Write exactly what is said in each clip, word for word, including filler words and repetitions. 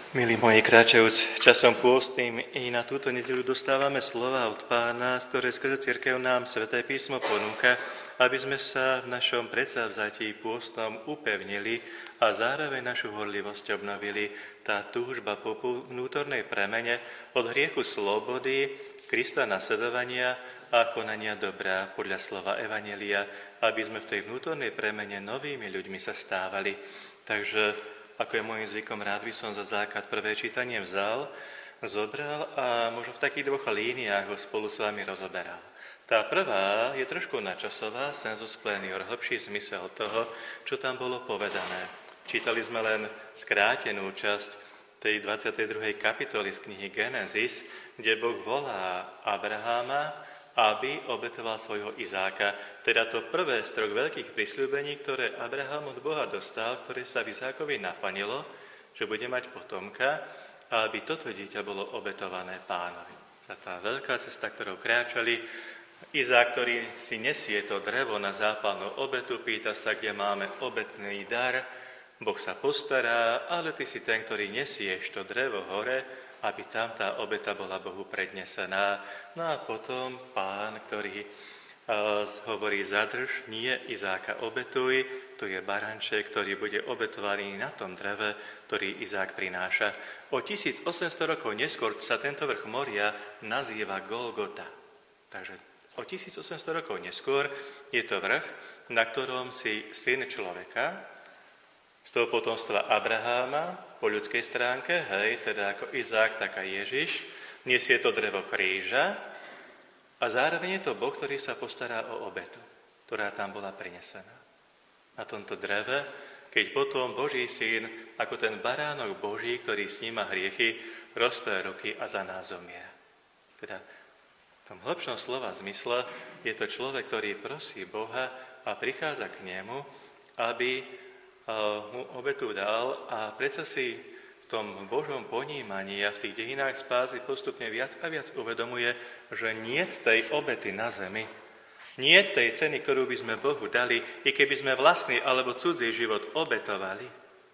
Milí moji, kráčajúc časom pôstnym, i na túto nedeľu dostávame slova od Pána, z ktoré skrze cirkev nám Sväté písmo ponúka, aby sme sa v našom predsavzatí pôstnom upevnili a zároveň našu horlivosť obnovili. Tá túžba po vnútornej premene od hriechu slobody, Krista nasledovania a konania dobrá podľa slova Evanjelia, aby sme v tej vnútornej premene novými ľuďmi sa stávali. Takže ako je môjim zvykom, rád by som za základ prvé čítanie vzal, zobral a možno v takých dvoch líniách ho spolu s vami rozoberal. Tá prvá je trošku načasová, sensus plenior, hlbší zmysel toho, čo tam bolo povedané. Čítali sme len skrátenú časť tej dvadsiatej druhej kapitoly z knihy Genesis, kde Boh volá Abraháma, aby obetoval svojho Izáka. Teda to prvé z troch veľkých prisľúbení, ktoré Abraham od Boha dostal, ktoré sa v Izákovi naplnilo, že bude mať potomka a aby toto dieťa bolo obetované Pánovi. Za tá veľká cesta, ktorou kráčali, Izák, ktorý si nesie to drevo na zápalnú obetu, pýta sa, kde máme obetný dar. Boh sa postará, ale ty si ten, ktorý nesieš to drevo hore, aby tam tá obeta bola Bohu prednesená. No a potom Pán, ktorý uh, hovorí, zadrž, nie Izáka obetuj, tu je baranček, ktorý bude obetovaný na tom dreve, ktorý Izák prináša. O tisícosemsto rokov neskôr sa tento vrch Moria nazýva Golgota. Takže o tisícosemsto rokov neskôr je to vrch, na ktorom si syn človeka, z toho potomstva Abraháma, po ľudskej stránke, hej, teda ako Izák, tak aj Ježiš, nesie to drevo kríža a zároveň je to Boh, ktorý sa postará o obetu, ktorá tam bola prinesená. Na tomto dreve, keď potom Boží syn, ako ten baránok Boží, ktorý sníma hriechy, rozpre ruky a za nás zomiera. Teda v tom hlbšom slova zmysle je to človek, ktorý prosí Boha a prichádza k nemu, aby mu obetu dal a predsa si v tom Božom ponímaní a v tých dejinách spásy postupne viac a viac uvedomuje, že niet tej obety na zemi, niet tej ceny, ktorú by sme Bohu dali, i keby sme vlastný alebo cudzí život obetovali,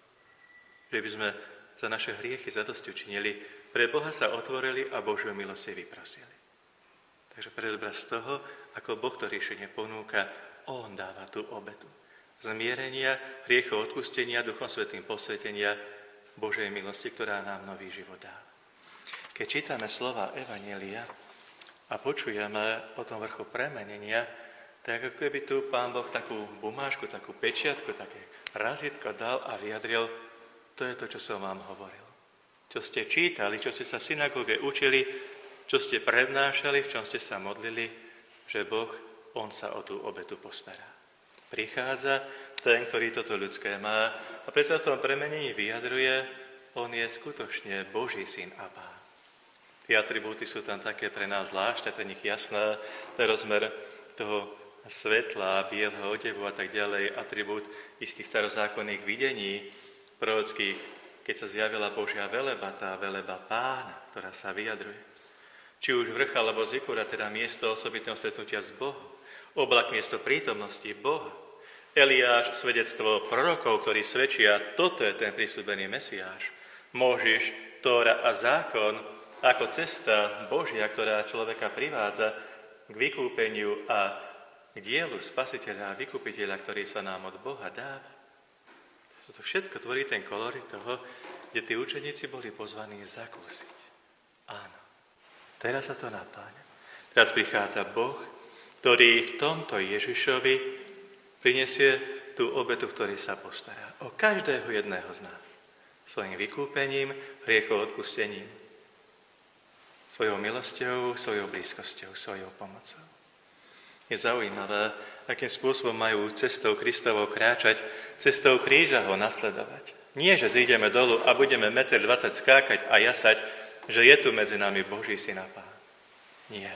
že by sme za naše hriechy zadosť učinili, pre Boha sa otvorili a Božiu milosť si vyprosili. Takže predobraz toho, ako Boh to riešenie ponúka, On dáva tú obetu. Zmierenia, hriechov odpustenia, Duchom Svätým posvetenia Božej milosti, ktorá nám nový život dá. Keď čítame slova Evanjelia a počujeme o tom vrchu premenenia, tak ako keby tu Pán Boh takú bumášku, takú pečiatku, také razítko dal a vyjadril, to je to, čo som vám hovoril. Čo ste čítali, čo ste sa v synagóge učili, čo ste prednášali, v čom ste sa modlili, že Boh, On sa o tú obetu postará. Prichádza ten, ktorý toto ľudské má a predsa v tom premenení vyjadruje, on je skutočne Boží syn a Pán. Tie atribúty sú tam také pre nás zvláštne, pre nich jasné, ten rozmer toho svetla, bieleho odevu a tak ďalej, atribút istých starozákonných videní prorockých, keď sa zjavila Božia veleba, tá veleba Pána, ktorá sa vyjadruje. Či už vrch alebo zikura, teda miesto osobitného stretnutia s Bohom, oblak miesto prítomnosti Boha, Eliáš, svedectvo prorokov, ktorí svedčia, toto je ten prisľúbený Mesiáš. Mojžiš, Tóra a zákon ako cesta Božia, ktorá človeka privádza k vykúpeniu a k dielu Spasiteľa a vykúpiteľa, ktorý sa nám od Boha dáva. Toto všetko tvorí ten kolorit toho, kde tí učeníci boli pozvaní zakúsiť. Áno, teraz sa to napáňa. Teraz prichádza Boh, ktorý v tomto Ježišovi prinesie tú obetu, ktorý sa postará o každého jedného z nás. Svojim vykúpením, hriechov odpustením, svojou milosťou, svojou blízkosťou, svojou pomocou. Je zaujímavé, akým spôsobom majú cestou Kristovou kráčať, cestou kríža ho nasledovať. Nie, že zídeme dolu a budeme jeden dvadsať metrov skákať a jasať, že je tu medzi nami Boží syn a Pán. Nie.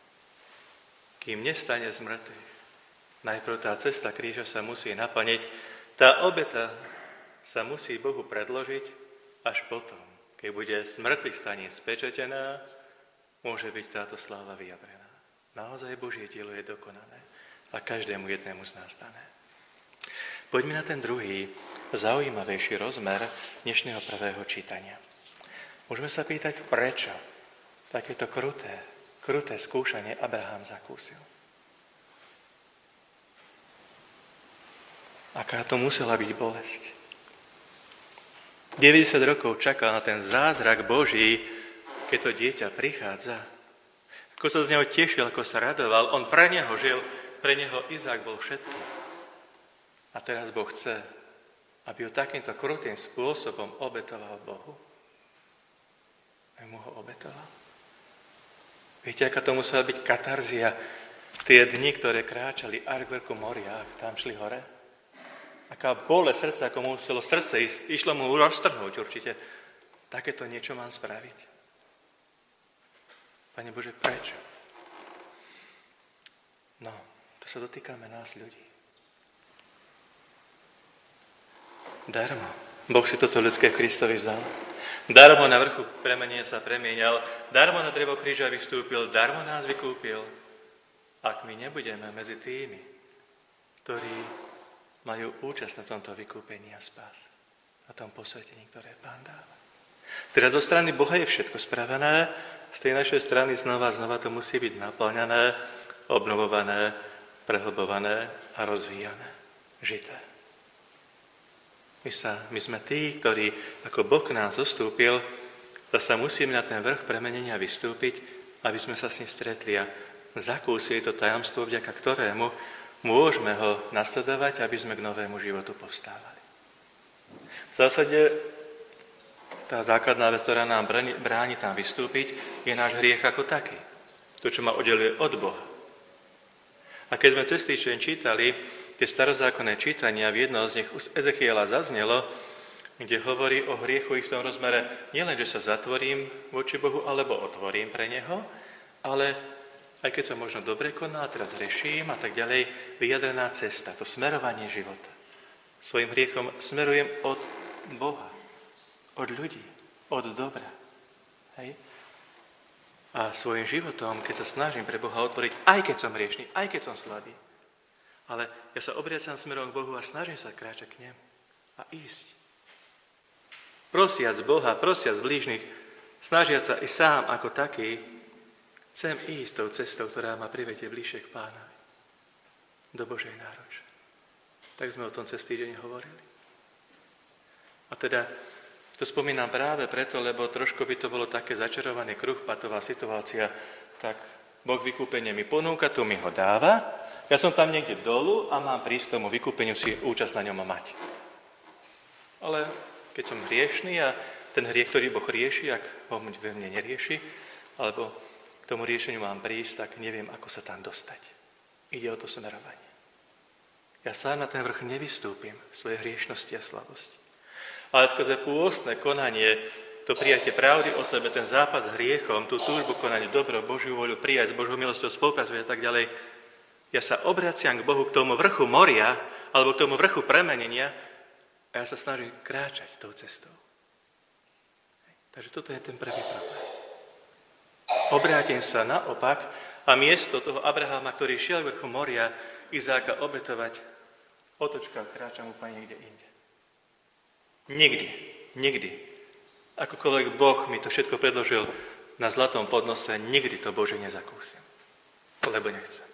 Kým nestane z mŕtvych, najprv tá cesta kríža sa musí naplniť, tá obeta sa musí Bohu predložiť, až potom, keď bude z mŕtvych staní spečetená, môže byť táto sláva vyjadrená. Naozaj Božie dielo je dokonané a každému jednému z nás dané. Poďme na ten druhý, zaujímavejší rozmer dnešného prvého čítania. Môžeme sa pýtať, prečo takéto kruté, kruté skúšanie Abraham zakúsil. Aká to musela byť bolesť. deväťdesiat rokov čakal na ten zázrak Boží, keď to dieťa prichádza. Ako sa z neho tešil, ako sa radoval. On pre neho žil, pre neho Izák bol všetko. A teraz Boh chce, aby ho takýmto krutým spôsobom obetoval Bohu. Aby mu ho obetoval. Viete, aká to musela byť katarzia tie dni, ktoré kráčali až k vrchu moria, tam šli hore? Aká bole srdca, ako mu muselo srdce ísť, išlo mu roztrhnúť určite. Takéto niečo mám spraviť. Pane Bože, prečo? No, to sa dotýkame nás ľudí. Darmo. Boh si toto ľudské v Kristovi vzal. Darmo na vrchu premenia sa premienial. Darmo na drevo kríža vystúpil. Darmo nás vykúpil. Ak my nebudeme medzi tými, ktorí majú účasť na tomto vykúpení a spáse, na tom posvetení, ktoré Pán dáva. Teraz zo strany Boha je všetko spravené, z tej našej strany znova a znova to musí byť naplňané, obnovované, prehlbované a rozvíjané, žité. My, sa, my sme tí, ktorí, ako Boh k nám zostúpil, zasa musíme na ten vrch premenenia vystúpiť, aby sme sa s ním stretli a zakúsili to tajomstvo, vďaka ktorému môžeme ho nasledovať, aby sme k novému životu povstávali. V zásade tá základná vec, ktorá nám bráni, bráni tam vystúpiť, je náš hriech ako taký. To, čo ma oddeluje od Boha. A keď sme cez týždeň čítali tie starozákonné čítania, v jednom z nich z Ezechiela zaznelo, kde hovorí o hriechu i v tom rozmere, nielen, že sa zatvorím voči Bohu, alebo otvorím pre Neho, ale aj keď som možno dobre konal, teraz hreším a tak ďalej, vyjadrená cesta, to smerovanie života. Svojim hriechom smerujem od Boha, od ľudí, od dobra. Hej? A svojim životom, keď sa snažím pre Boha otvoriť, aj keď som hriešný, aj keď som slabý, ale ja sa obriacam smerom k Bohu a snažím sa kráčať k nemu a ísť. Prosiac Boha, prosiac blížnych, snažiac sa i sám ako taký, chcem ísť tou cestou, ktorá ma privedie bližšie k Pánovi, do Božej náruče. Tak sme o tom cez týždeň hovorili. A teda to spomínam práve preto, lebo trošku by to bolo také začarovaný kruh, patová situácia, tak Boh vykúpenie mi ponúka, tu mi ho dáva, ja som tam niekde dolu a mám prísť tomu vykúpeniu si účasť na ňom mať. Ale keď som hriešný a ten hriech, ktorý Boh rieši, ak ho ve mne nerieši, alebo k tomu riešeniu mám prísť, tak neviem, ako sa tam dostať. Ide o to smerovanie. Ja sám na ten vrch nevystúpim v svojej hriešnosti a slabosti. Ale skrze pôstne konanie, to prijatie pravdy o sebe, ten zápas s hriechom, tú túžbu konať dobro, Božiu voľu prijať s Božou milosťou, spolupracovať a tak ďalej, ja sa obraciam k Bohu, k tomu vrchu moria, alebo k tomu vrchu premenenia a ja sa snažím kráčať tou cestou. Takže toto je ten prvý problém. Obrátim sa naopak a miesto toho Abraháma, ktorý šiel k vrchu moria, Izáka obetovať, otočka kráčam úplne niekde inde. Nikdy, nikdy. Akokoľvek Boh mi to všetko predložil na zlatom podnose, nikdy to Bože nezakúsim. Lebo nechcem.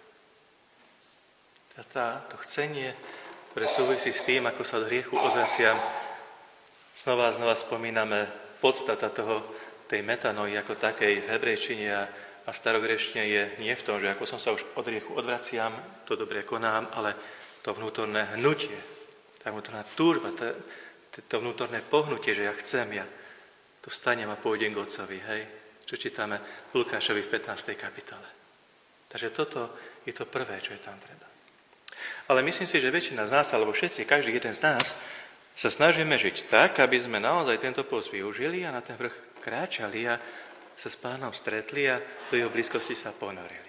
A tá, to chcenie, ktoré súvisí s tým, ako sa od hriechu odvraciam, znova a znova spomíname podstata toho, tej metanoi ako takej v hebrejčine a v starogreštine je nie v tom, že ako som sa už od hriechu odvraciam, to dobre konám, ale to vnútorné hnutie, tá vnútorná túžba, to, to vnútorné pohnutie, že ja chcem, ja to vstanem a pôjdem k Otcovi, hej, čo čítame v Lukášovi v pätnástej kapitole. Takže toto je to prvé, čo je tam treba. Ale myslím si, že väčšina z nás, alebo všetci, každý jeden z nás, sa snažíme žiť tak, aby sme naozaj tento post využili a na ten vrch kráčali a sa s Pánom stretli a do jeho blízkosti sa ponorili.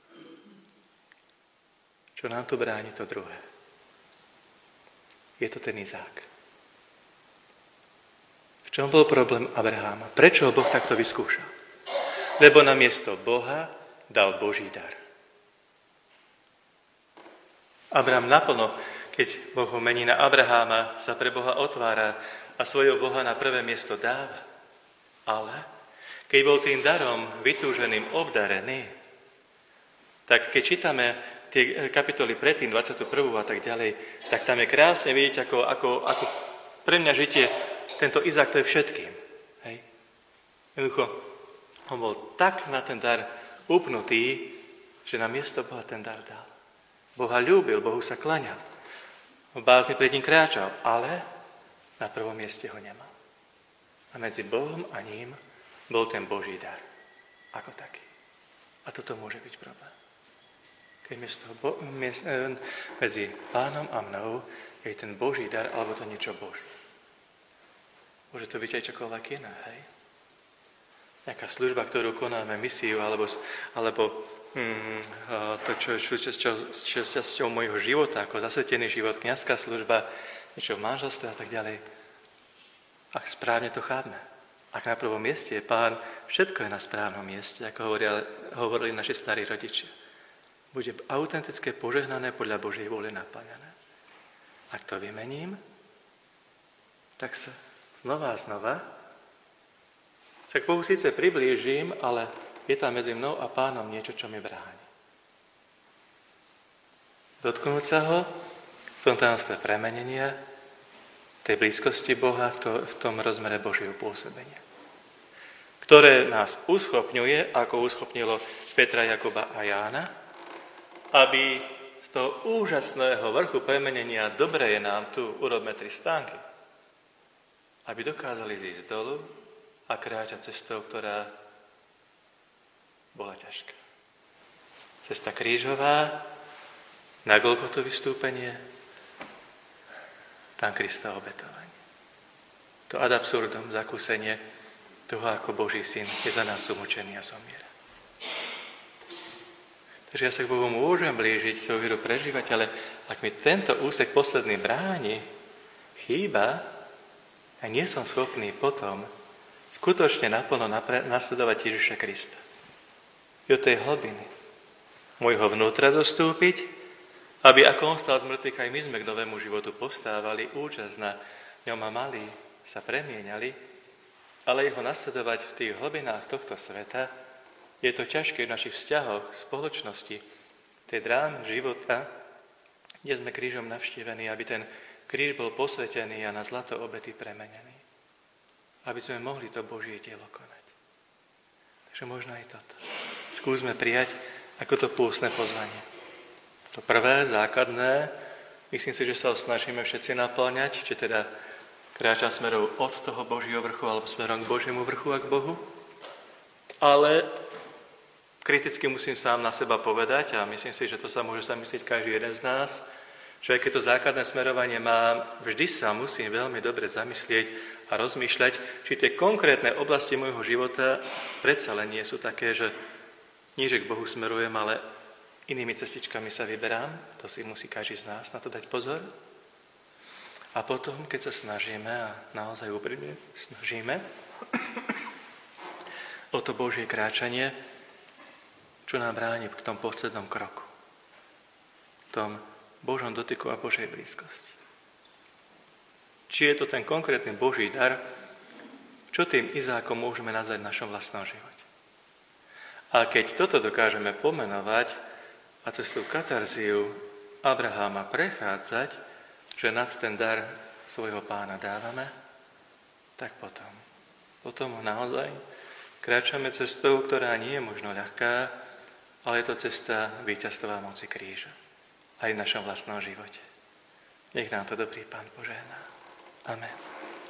Čo nám tu bráni to druhé? Je to ten Izák. V čom bol problém Abraháma? Prečo ho Boh takto vyskúšal? Lebo namiesto Boha dal Boží dar. Abraham naplno, keď Boh ho mení na Abraháma, sa pre Boha otvára a svojho Boha na prvé miesto dáva. Ale keď bol tým darom vytúženým obdarený, tak keď čítame tie kapitoly predtým, dvadsiatu prvú a tak ďalej, tak tam je krásne vidieť, ako, ako, ako pre mňa žitie tento Izák to je všetkým. Hej? Jednoducho, on bol tak na ten dar upnutý, že na miesto Boha ten dar dal. Boha ľúbil, Bohu sa klaňal. V bázni pred ním kráčal, ale na prvom mieste ho nemal. A medzi Bohom a ním bol ten Boží dar. Ako taký. A toto môže byť problém. Keď miesto Bo- miest, medzi Pánom a mnou je ten Boží dar, alebo to niečo Boží. Môže to byť aj čokoľvek iné, hej? Nejaká služba, ktorú konáme, misiu, alebo, alebo hmm, to, čo je časťou môjho života, ako zasvetený život, kňazská služba, niečo v manželstve a tak ďalej. Ak správne to chápme. Ak na prvom mieste je Pán, všetko je na správnom mieste, ako hovorili, hovorili naši starí rodičia. Bude autentické, požehnané, podľa Božej vôle naplňané. Ak to vymením, tak sa znova a znova sa k Bohu síce priblížim, ale je tam medzi mnou a Pánom niečo, čo mi bráni. Dotknúť sa ho v tom tajomstve premenenia, tej blízkosti Boha v, to, v tom rozmere Božieho pôsobenia, ktoré nás uschopňuje, ako uschopnilo Petra, Jakuba a Jána, aby z toho úžasného vrchu premenenia dobre je nám tu, urobme tri stánky, aby dokázali zísť dolu a kráčať cestou, ktorá bola ťažká. Cesta krížová, na Golgotu vystúpenie, tam Krista obetovanie. To ad absurdum, zakúsenie toho, ako Boží syn je za nás umúčený a zomiera. Takže ja sa k Bohu môžem blížiť, svoju vieru prežívať, ale ak mi tento úsek posledný bráni, chýba, a nie som schopný potom skutočne naplno nasledovať Ježiša Krista. Do tej hlbiny môjho vnútra zostúpiť, aby ako on stal z mŕtvych, aj my sme k novému životu povstávali, účasť na ňom a mali, sa premieniali, ale jeho nasledovať v tých hlbinách tohto sveta je to ťažké v našich vzťahoch, spoločnosti, tej drám života, kde sme krížom navštívení, aby ten kríž bol posvetený a na zlato obety premenený. Aby sme mohli to Božie dielo konať. Takže možno aj toto. Skúsme prijať ako to pôstne pozvanie. To prvé, základné, myslím si, že sa ho snažíme všetci naplňať, či teda kráčam smerom od toho Božieho vrchu alebo smerom k Božiemu vrchu a k Bohu. Ale kriticky musím sám na seba povedať, a myslím si, že to sa môže zamyslieť každý jeden z nás, že aj keď to základné smerovanie mám, vždy sa musím veľmi dobre zamyslieť a rozmýšľať, či tie konkrétne oblasti môjho života predsa len nie sú také, že nie, že k Bohu smerujem, ale inými cestičkami sa vyberám. To si musí každý z nás na to dať pozor. A potom, keď sa snažíme, a naozaj úprimne snažíme o to Božie kráčanie, čo nám bráni v tom poslednom kroku. V tom Božom dotyku a Božej blízkosti. Či je to ten konkrétny Boží dar, čo tým Izákom môžeme nazvať v našom vlastnom živote. A keď toto dokážeme pomenovať a cez tú katarziu Abraháma prechádzať, že nad ten dar svojho Pána dávame, tak potom, potom naozaj kráčame cestou, ktorá nie je možno ľahká, ale je to cesta víťazstva moci kríža. Aj v našom vlastnom živote. Nech nám to dobrý Pán požehná. Amen.